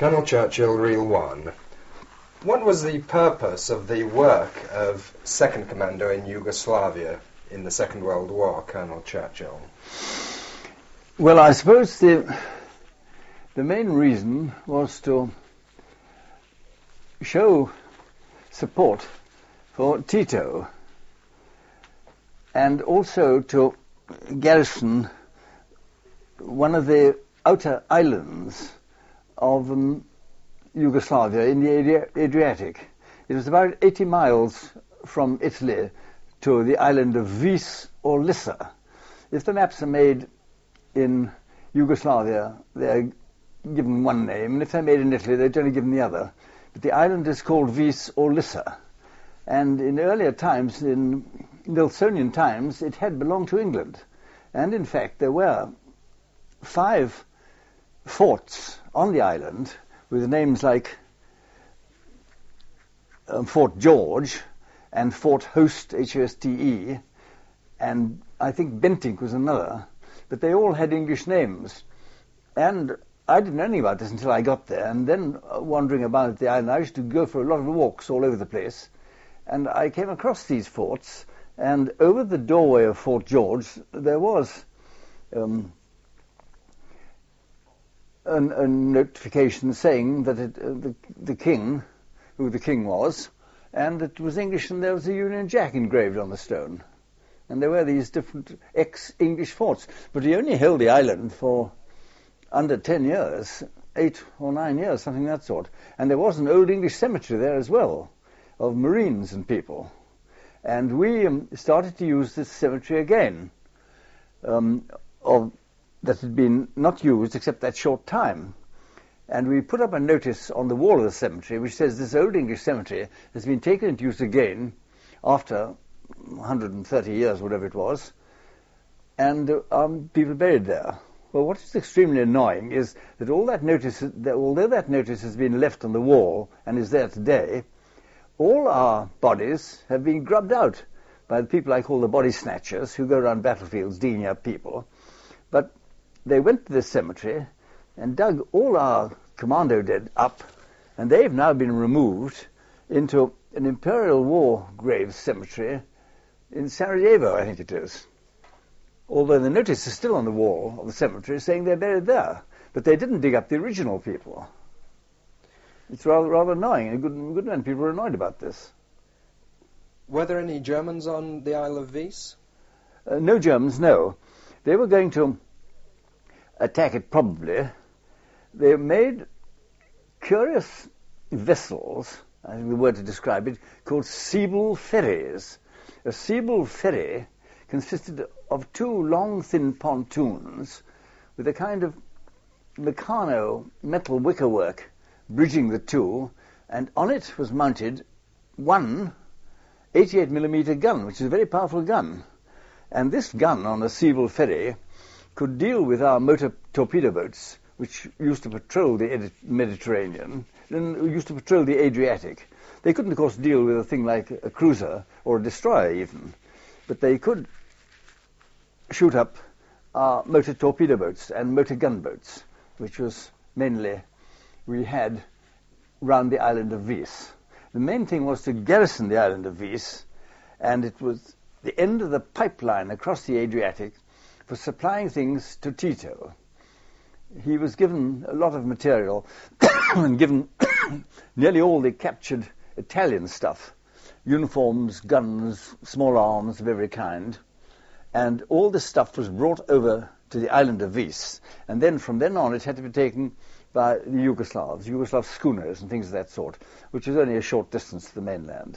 Colonel Churchill, Reel 1. What was the purpose of the work of Second Commando in Yugoslavia in the Second World War, Colonel Churchill? Well, I suppose the main reason was to show support for Tito and also to garrison one of the outer islands of Yugoslavia in the Adriatic. It was about 80 miles from Italy to the island of Vis or Lissa. If the maps are made in Yugoslavia, they're given one name, and if they're made in Italy, they're generally given the other. But the island is called Vis or Lissa. And in earlier times, in Nelsonian times, it had belonged to England. And in fact, there were 5 forts on the island with names like Fort George and Fort Hoste, H-O-S-T-E, and I think Bentinck was another, but they all had English names. And I didn't know anything about this until I got there, and then wandering about the island, I used to go for a lot of walks all over the place, and I came across these forts, and over the doorway of Fort George there was a notification saying that the king, who the king was, and it was English, and there was a Union Jack engraved on the stone. And there were these different ex-English forts. But he only held the island for under 10 years, 8 or 9 years, something of that sort. And there was an old English cemetery there as well, of Marines and people. And we started to use this cemetery again, that had been not used except that short time. And we put up a notice on the wall of the cemetery which says this old English cemetery has been taken into use again after 130 years, whatever it was, and people buried there. Well, what is extremely annoying is that although that notice has been left on the wall and is there today, all our bodies have been grubbed out by the people I call the body snatchers, who go around battlefields digging up people. But they went to this cemetery and dug all our commando dead up, and they've now been removed into an Imperial War Graves cemetery in Sarajevo, I think it is. Although the notice is still on the wall of the cemetery saying they're buried there, but they didn't dig up the original people. It's rather annoying, and a good many people are annoyed about this. Were there any Germans on the Isle of Vis? No Germans, no. They were going to attack it probably. They made curious vessels, I think the word to describe it, called Siebel ferries. A Siebel ferry consisted of 2 long, thin pontoons with a kind of Meccano metal wickerwork bridging the two, and on it was mounted one 88mm gun, which is a very powerful gun. And this gun on a Siebel ferry could deal with our motor torpedo boats, which used to patrol the Mediterranean, and used to patrol the Adriatic. They couldn't, of course, deal with a thing like a cruiser or a destroyer even, but they could shoot up our motor torpedo boats and motor gunboats, which was mainly we had round the island of Vis. The main thing was to garrison the island of Vis, and it was the end of the pipeline across the Adriatic for supplying things to Tito. He was given a lot of material and given nearly all the captured Italian stuff, uniforms, guns, small arms of every kind, and all this stuff was brought over to the island of Vis, and then from then on it had to be taken by the Yugoslav schooners and things of that sort, which was only a short distance to the mainland.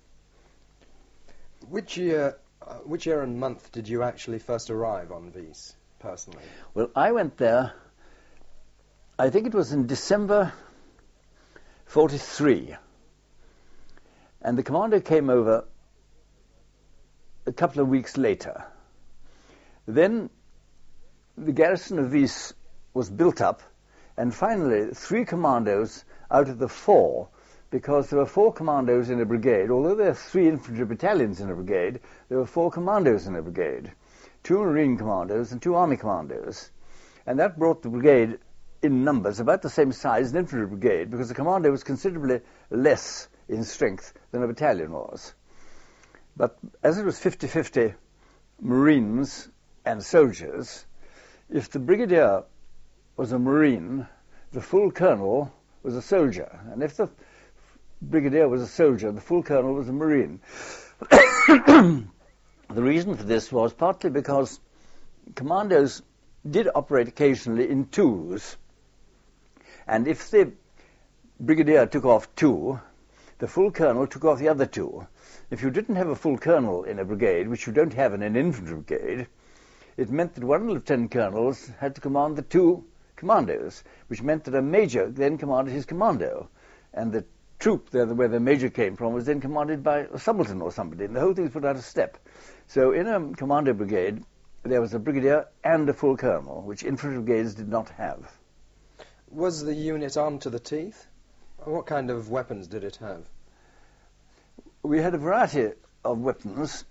Which year and month did you actually first arrive on Vis, personally? Well, I went there, I think it was in December 43, and the commander came over a couple of weeks later. Then the garrison of Vis was built up, and finally 3 commandos out of the 4, because there were 4 commandos in a brigade. Although there are 3 infantry battalions in a brigade, there were 4 commandos in a brigade, 2 marine commandos and 2 army commandos. And that brought the brigade in numbers about the same size as an infantry brigade, because the commando was considerably less in strength than a battalion was. But as it was 50-50 Marines and soldiers, if the brigadier was a Marine, the full colonel was a soldier. And if the brigadier was a soldier, the full colonel was a Marine. The reason for this was partly because commandos did operate occasionally in twos. And if the brigadier took off two, the full colonel took off the other two. If you didn't have a full colonel in a brigade, which you don't have in an infantry brigade, it meant that one of the lieutenant colonels had to command the two commandos, which meant that a major then commanded his commando. And the troop there, where the major came from, was then commanded by a subaltern or somebody, and the whole thing was put out of step. So in a commando brigade, there was a brigadier and a full colonel, which infantry brigades did not have. Was the unit armed to the teeth? What kind of weapons did it have? We had a variety of weapons.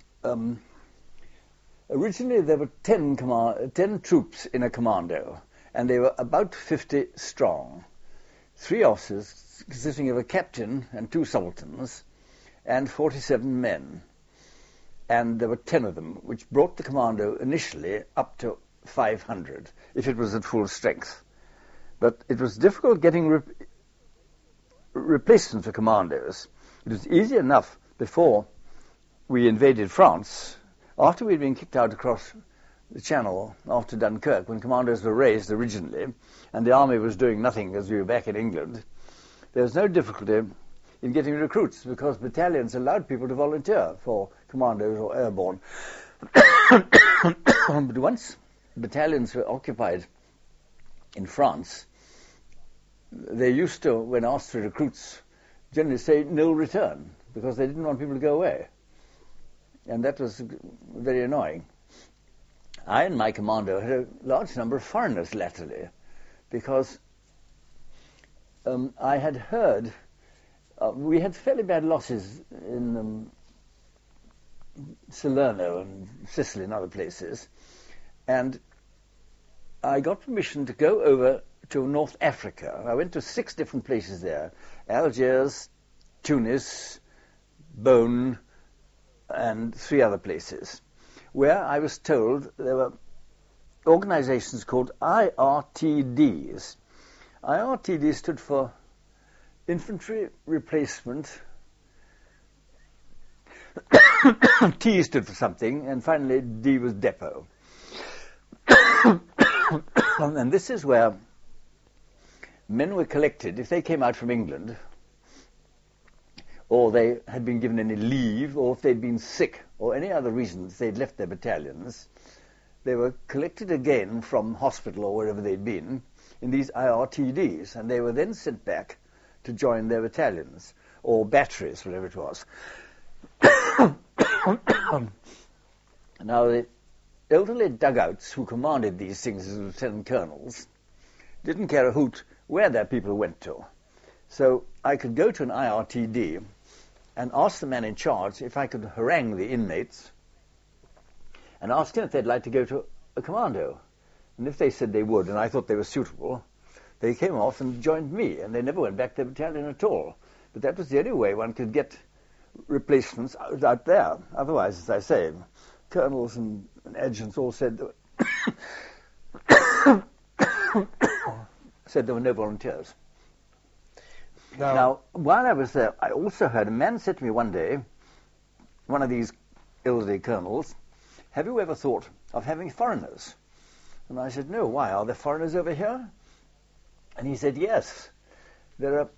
Originally, there were 10 troops in a commando, and they were about 50 strong. 3 officers, consisting of a captain and 2 subalterns, and 47 men. And there were 10 of them, which brought the commando initially up to 500, if it was at full strength. But it was difficult getting replacements for commandos. It was easy enough before we invaded France. After we'd been kicked out across the Channel after Dunkirk, when commandos were raised originally, and the army was doing nothing as we were back in England, there was no difficulty in getting recruits, because battalions allowed people to volunteer for commandos or airborne. But once battalions were occupied in France, they used to, when asked for recruits, generally say nil return, because they didn't want people to go away. And that was very annoying. I and my commando had a large number of foreigners latterly, because I had heard we had fairly bad losses in Salerno and Sicily and other places, and I got permission to go over to North Africa. I went to 6 different places there: Algiers, Tunis, Bone, and 3 other places, where I was told there were organizations called IRTDs. IRTD stood for Infantry Replacement. T stood for something, and finally D was depot. And this is where men were collected if they came out from England, or they had been given any leave, or if they'd been sick, or any other reasons they'd left their battalions. They were collected again from hospital or wherever they'd been in these IRTDs, and they were then sent back to join their battalions, or batteries, whatever it was. Now, the elderly dugouts who commanded these things as lieutenant colonels didn't care a hoot where their people went to. So I could go to an IRTD and ask the man in charge if I could harangue the inmates and ask them if they'd like to go to a commando. And if they said they would, and I thought they were suitable, they came off and joined me, and they never went back to the battalion at all. But that was the only way one could get replacements out there. Otherwise, as I say, colonels and adjutants all said there were no volunteers. Now, while I was there, I also heard a man said to me one day, one of these elderly colonels, "Have you ever thought of having foreigners?" And I said, "No, why? Are there foreigners over here?" And he said, "Yes. There are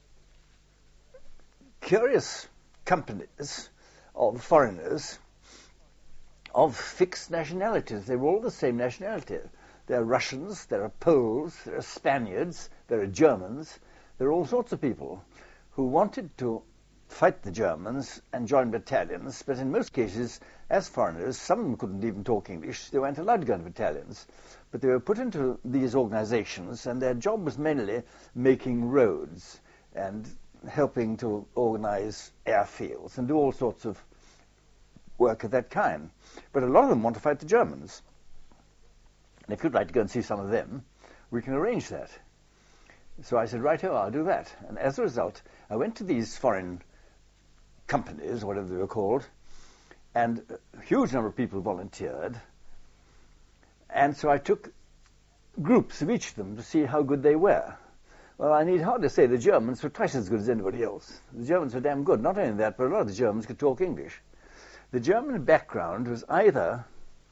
curious companies of foreigners of fixed nationalities. They're all the same nationality. There are Russians, there are Poles, there are Spaniards, there are Germans. There are all sorts of people who wanted to fight the Germans and join battalions, but in most cases, as foreigners, some of them couldn't even talk English. They weren't allowed to go into battalions. But they were put into these organizations, and their job was mainly making roads and helping to organize airfields and do all sorts of work of that kind. But a lot of them want to fight the Germans. And if you'd like to go and see some of them, we can arrange that. So I said, righto, I'll do that. And as a result, I went to these foreign companies, whatever they were called, and a huge number of people volunteered. And so I took groups of each of them to see how good they were. Well, I need hardly say the Germans were twice as good as anybody else. The Germans were damn good. Not only that, but a lot of the Germans could talk English. The German background was either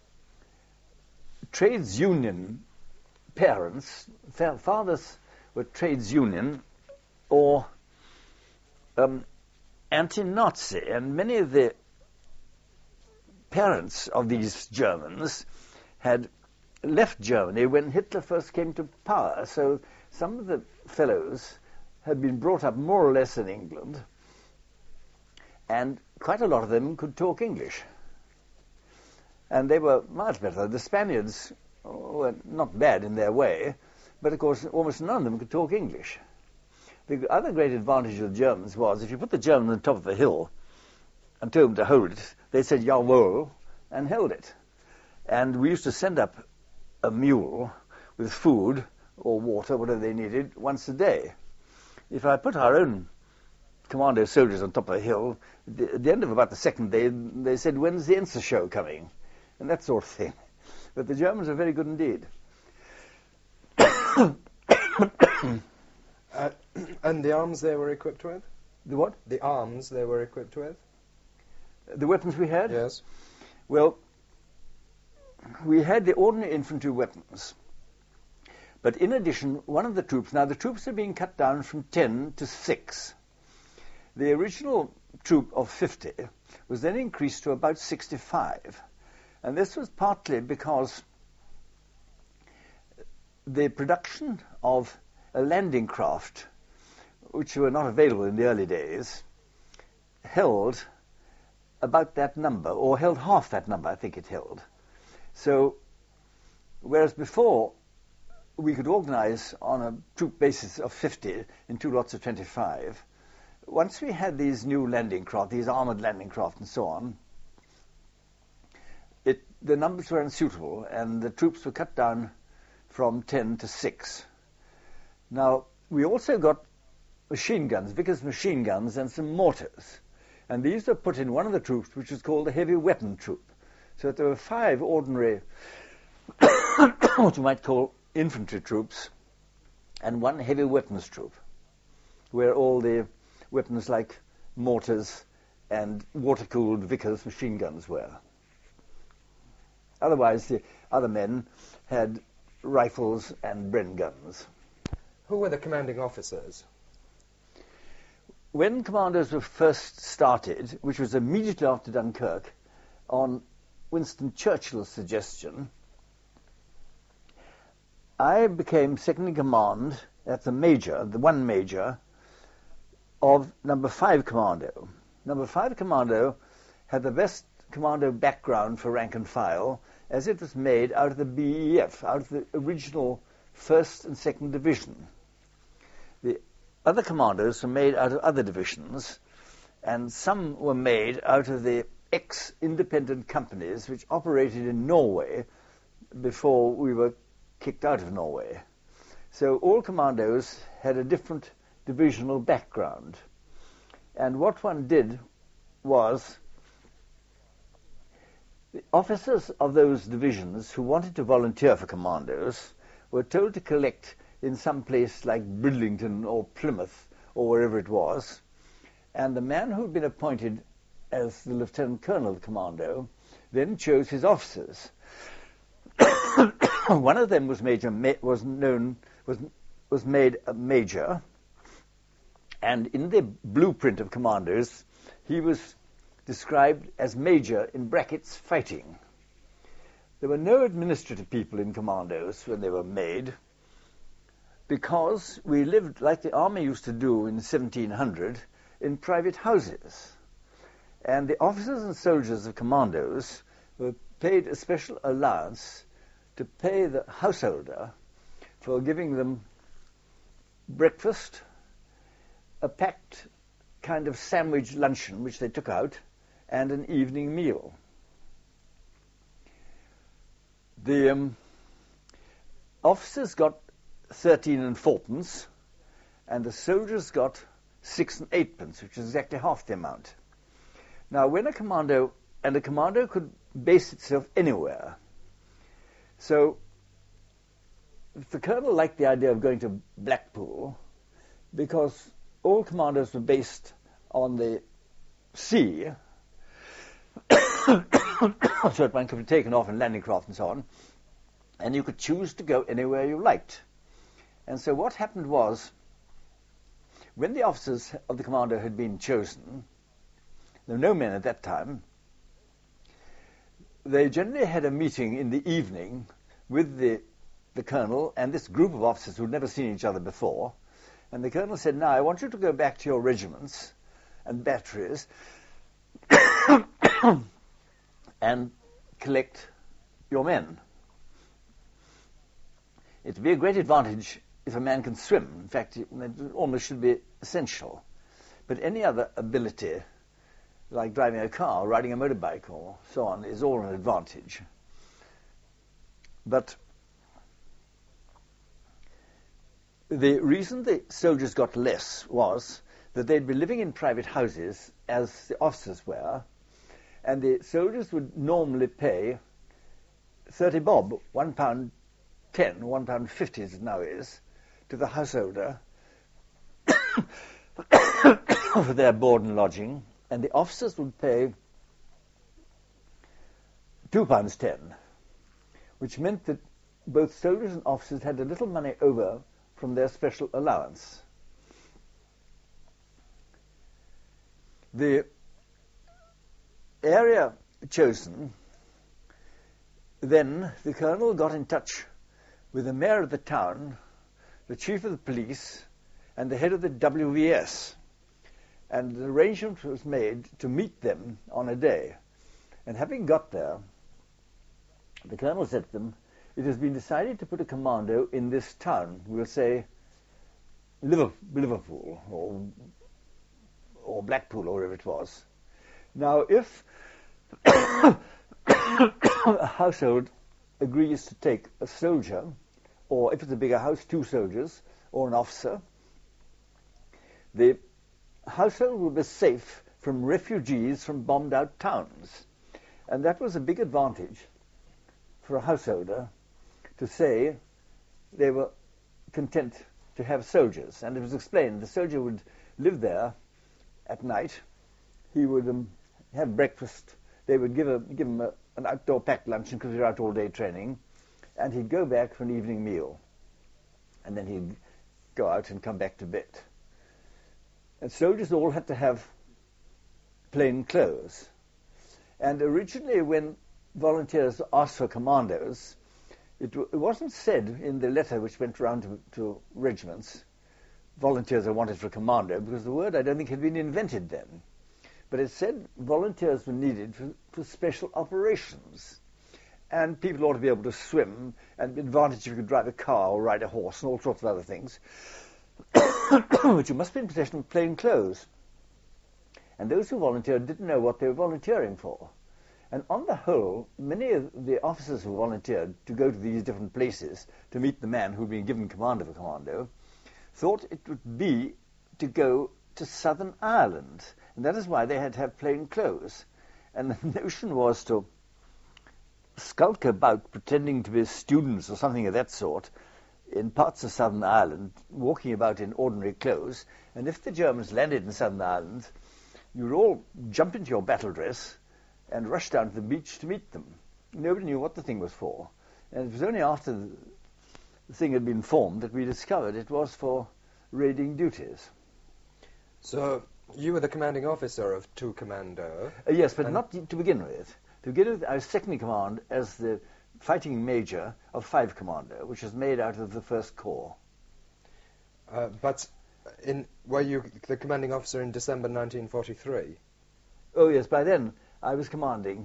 trades union parents, fathers were trades union, or anti-Nazi, and many of the parents of these Germans had left Germany when Hitler first came to power. So some of the fellows had been brought up more or less in England, and quite a lot of them could talk English. And they were much better. The Spaniards were not bad in their way, but of course almost none of them could talk English. The other great advantage of the Germans was if you put the German on the top of a hill and told them to hold it, they said jawohl and held it. And we used to send up a mule with food or water, whatever they needed, once a day. If I put our own commando soldiers on top of a hill, at the end of about the second day, they said, when's the Ensa show coming? And that sort of thing. But the Germans are very good indeed. And the arms they were equipped with? The what? The arms they were equipped with? The weapons we had? Yes. Well, we had the ordinary infantry weapons. But in addition, one of the troops, now the troops are being cut down from 10 to 6. The original troop of 50 was then increased to about 65. And this was partly because the production of a landing craft, which were not available in the early days, held about that number, or held half that number, I think it held. So, whereas before we could organize on a troop basis of 50 in 2 lots of 25, once we had these new landing craft, these armored landing craft and so on, the numbers were unsuitable, and the troops were cut down from 10 to 6. Now, we also got machine guns, Vickers machine guns, and some mortars. And these were put in one of the troops, which was called the heavy weapon troop. So that there were 5 ordinary, what you might call infantry troops, and 1 heavy weapons troop, where all the weapons like mortars and water-cooled Vickers machine guns were. Otherwise, the other men had rifles and Bren guns. Who were the commanding officers? When commandos were first started, which was immediately after Dunkirk, on Winston Churchill's suggestion, I became second in command at the one major, of number 5 Commando. Number 5 Commando had the best commando background for rank and file, as it was made out of the BEF, out of the original 1st and 2nd Division. The other commandos were made out of other divisions, and some were made out of the ex-independent companies which operated in Norway before we were kicked out of Norway. So all commandos had a different divisional background. And what one did was, the officers of those divisions who wanted to volunteer for commandos were told to collect in some place like Bridlington or Plymouth or wherever it was, and the man who had been appointed as the lieutenant colonel of the commando then chose his officers. One of them was made a major, and in the blueprint of commandos he was described as major in brackets fighting. There were no administrative people in commandos when they were made, because we lived like the army used to do in 1700 in private houses. And the officers and soldiers of commandos were paid a special allowance to pay the householder for giving them breakfast, a packed kind of sandwich luncheon which they took out, and an evening meal. The officers got 13 and 4pence, and the soldiers got 6 and 8pence, which is exactly half the amount. Now, when a commando could base itself anywhere, so if the colonel liked the idea of going to Blackpool, because all commandos were based on the sea, so that one could be taken off in landing craft and so on, and you could choose to go anywhere you liked. And so what happened was, when the officers of the commando had been chosen, there were no men at that time, they generally had a meeting in the evening with the colonel and this group of officers who had never seen each other before. And the colonel said, now I want you to go back to your regiments and batteries and collect your men. It would be a great advantage if a man can swim. In fact, it almost should be essential. But any other ability, like driving a car, riding a motorbike, or so on, is all an advantage. But the reason the soldiers got less was that they'd be living in private houses, as the officers were, and the soldiers would normally pay 30 bob, £1.10, £1.50 as it now is, to the householder for their board and lodging, and the officers would pay £2.10, which meant that both soldiers and officers had a little money over from their special allowance. The area chosen, then the colonel got in touch with the mayor of the town, the chief of the police, and the head of the WVS. And an arrangement was made to meet them on a day. And having got there, the colonel said to them, it has been decided to put a commando in this town, we'll say Liverpool or Blackpool or wherever it was. Now, if a household agrees to take a soldier, or if it's a bigger house, 2 soldiers, or an officer, the household will be safe from refugees from bombed out towns. And that was a big advantage for a householder to say they were content to have soldiers. And it was explained the soldier would live there at night, he would have breakfast, they would give him an outdoor packed luncheon because we were out all day training, and he'd go back for an evening meal. And then he'd go out and come back to bed. And soldiers all had to have plain clothes. And originally when volunteers asked for commandos, it wasn't said in the letter which went round to regiments, volunteers are wanted for a commando, because the word I don't think had been invented then. But it said volunteers were needed for special operations. And people ought to be able to swim, and the advantage if you could drive a car or ride a horse and all sorts of other things. But you must be in possession of plain clothes. And those who volunteered didn't know what they were volunteering for. And on the whole, many of the officers who volunteered to go to these different places to meet the man who had been given command of a commando thought it would be to go to Southern Ireland. And that is why they had to have plain clothes. And the notion was to skulk about pretending to be students or something of that sort in parts of Southern Ireland, walking about in ordinary clothes. And if the Germans landed in Southern Ireland, you would all jump into your battle dress and rush down to the beach to meet them. Nobody knew what the thing was for. And it was only after the thing had been formed that we discovered it was for raiding duties. So you were the commanding officer of 2 Commando? Yes, but not to begin with. To begin with, I was second in command as the fighting major of 5 Commando, which was made out of the 1st Corps. But were you the commanding officer in December 1943? Oh, yes, by then I was commanding.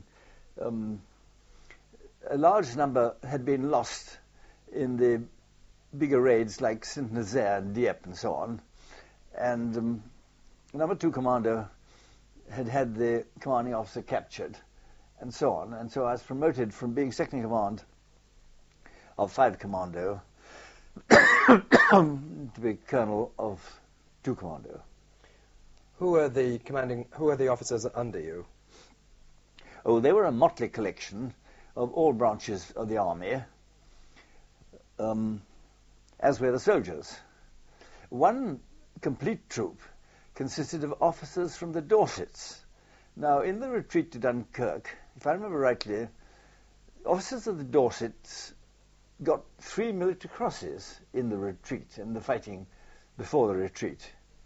A large number had been lost in the bigger raids like Saint-Nazaire and Dieppe and so on. And number 2 Commando had the commanding officer captured and so on. And so I was promoted from being second in command of 5 Commando to be colonel of 2 Commando. Who were the officers under you? Oh, they were a motley collection of all branches of the army, as were the soldiers. One complete troop consisted of officers from the Dorsets. Now, in the retreat to Dunkirk, if I remember rightly, officers of the Dorsets got 3 military crosses in the retreat, in the fighting before the retreat.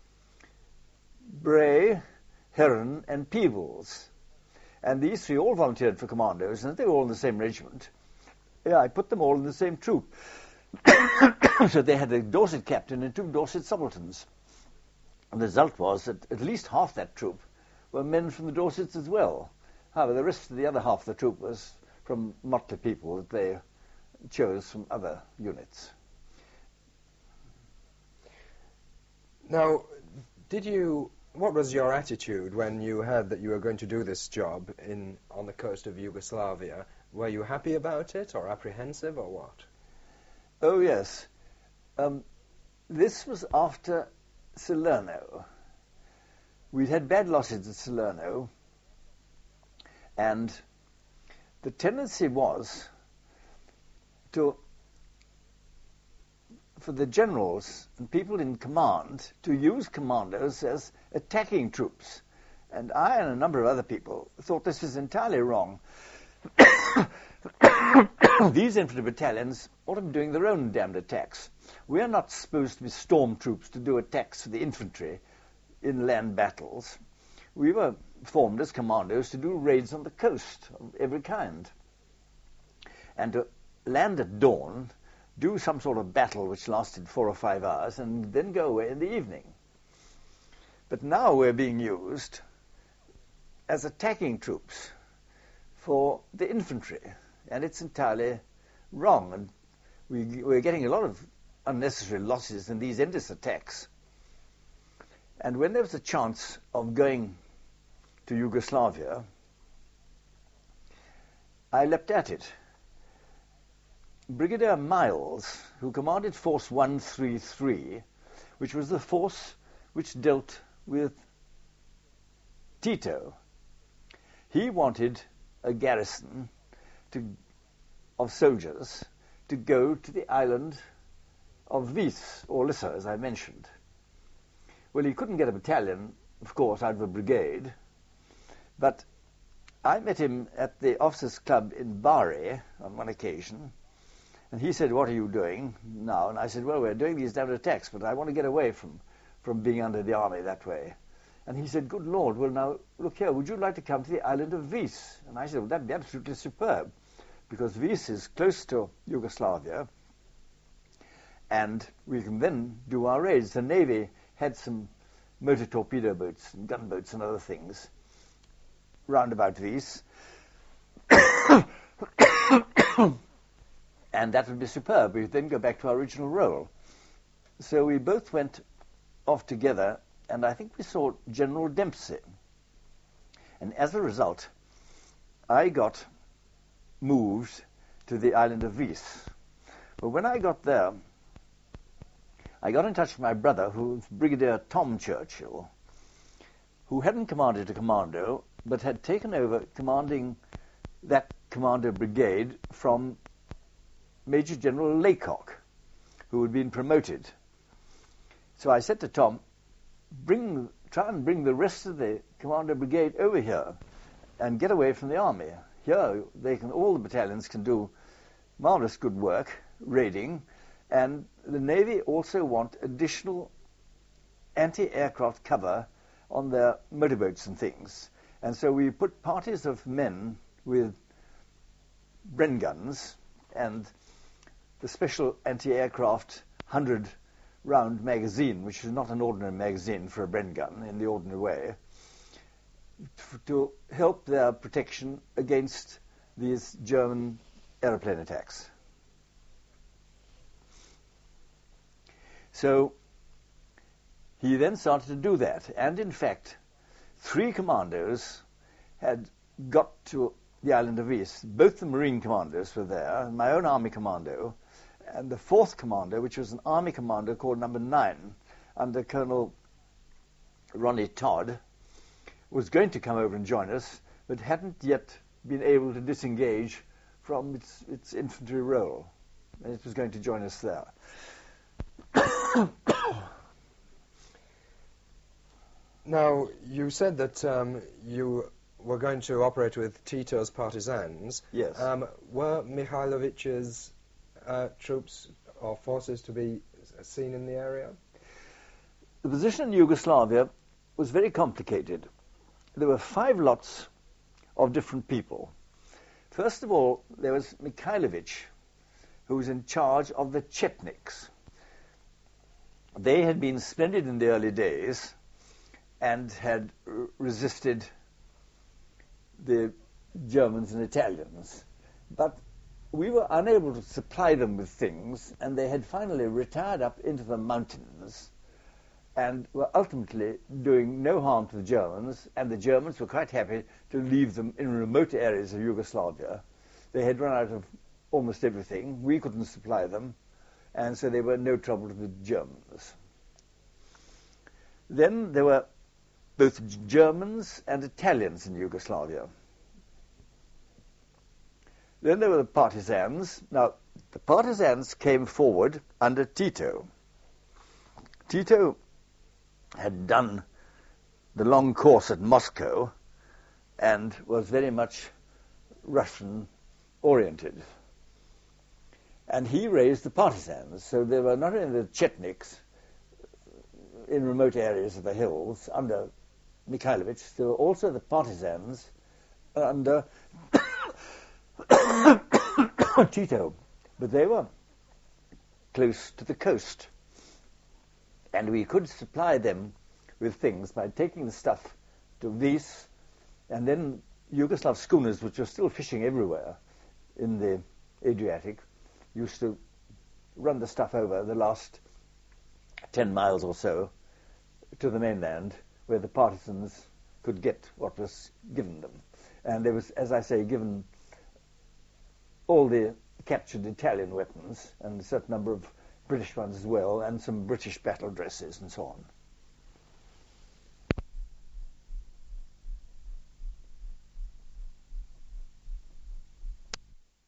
Bray, Heron, and Peebles. And these 3 all volunteered for commandos, and they were all in the same regiment. Yeah, I put them all in the same troop. So they had a Dorset captain and 2 Dorset subalterns. And the result was that at least half that troop were men from the Dorsets as well. However, the rest of the other half of the troop was from motley people that they chose from other units. Now, what was your attitude when you heard that you were going to do this job on the coast of Yugoslavia? Were you happy about it, or apprehensive, or what? Oh, yes. This was after Salerno. We'd had bad losses at Salerno, and the tendency was for the generals and people in command to use commandos as attacking troops. And I and a number of other people thought this was entirely wrong. These infantry battalions ought to be doing their own damned attacks. We are not supposed to be storm troops to do attacks for the infantry in land battles. We were formed as commandos to do raids on the coast of every kind. And to land at dawn, do some sort of battle which lasted 4 or 5 hours, and then go away in the evening. But now we're being used as attacking troops for the infantry, and it's entirely wrong. And we're getting a lot of unnecessary losses in these endless attacks. And when there was a chance of going to Yugoslavia, I leapt at it. Brigadier Miles, who commanded Force 133, which was the force which dealt with Tito, he wanted a garrison of soldiers to go to the island of Vis, or Lissa, as I mentioned. Well, he couldn't get a battalion, of course, out of a brigade, but I met him at the officers' club in Bari on one occasion, and he said, "What are you doing now?" And I said, "Well, we're doing these damned attacks, but I want to get away from being under the army that way." And he said, "Good Lord, well, now, look here, would you like to come to the island of Vis?" And I said, "Well, that'd be absolutely superb, because Vis is close to Yugoslavia, and we can then do our raids." The Navy had some motor torpedo boats and gunboats and other things round about Vis. And that would be superb. We would then go back to our original role. So we both went off together, and I think we saw General Dempsey. And as a result, I got moved to the island of Vis. But when I got there, I got in touch with my brother, who was Brigadier Tom Churchill, who hadn't commanded a commando, but had taken over commanding that commando brigade from Major General Laycock, who had been promoted. So I said to Tom, try and bring the rest of the commando brigade over here and get away from the army. Here, all the battalions can do marvelous good work, raiding, and the Navy also want additional anti-aircraft cover on their motorboats and things. And so we put parties of men with Bren guns and the special anti-aircraft 100-round magazine, which is not an ordinary magazine for a Bren gun in the ordinary way, to help their protection against these German aeroplane attacks. So he then started to do that, and in fact 3 commandos had got to the island of Vis. Both the Marine commandos were there, and my own army commando, And the 4th Commander, which was an army commander called Number 9, under Colonel Ronnie Todd, was going to come over and join us, but hadn't yet been able to disengage from its infantry role. And it was going to join us there. Now, you said that you were going to operate with Tito's partisans. Yes. Were Mikhailovich's troops or forces to be seen in the area? The position in Yugoslavia was very complicated. There were 5 lots of different people. First of all, there was Mikhailovich, who was in charge of the Chetniks. They had been splendid in the early days and had resisted the Germans and Italians. But we were unable to supply them with things, and they had finally retired up into the mountains and were ultimately doing no harm to the Germans, and the Germans were quite happy to leave them in remote areas of Yugoslavia. They had run out of almost everything. We couldn't supply them, and so they were no trouble to the Germans. Then there were both Germans and Italians in Yugoslavia. Then there were the partisans. Now, the partisans came forward under Tito. Tito had done the long course at Moscow and was very much Russian-oriented. And he raised the partisans. So there were not only the Chetniks in remote areas of the hills under Mikhailovich, there were also the partisans under Tito. But they were close to the coast. And we could supply them with things by taking the stuff to Vis, and then Yugoslav schooners, which were still fishing everywhere in the Adriatic, used to run the stuff over the last 10 miles or so to the mainland, where the partisans could get what was given them. And there was, as I say, given all the captured Italian weapons and a certain number of British ones as well, and some British battle dresses and so on.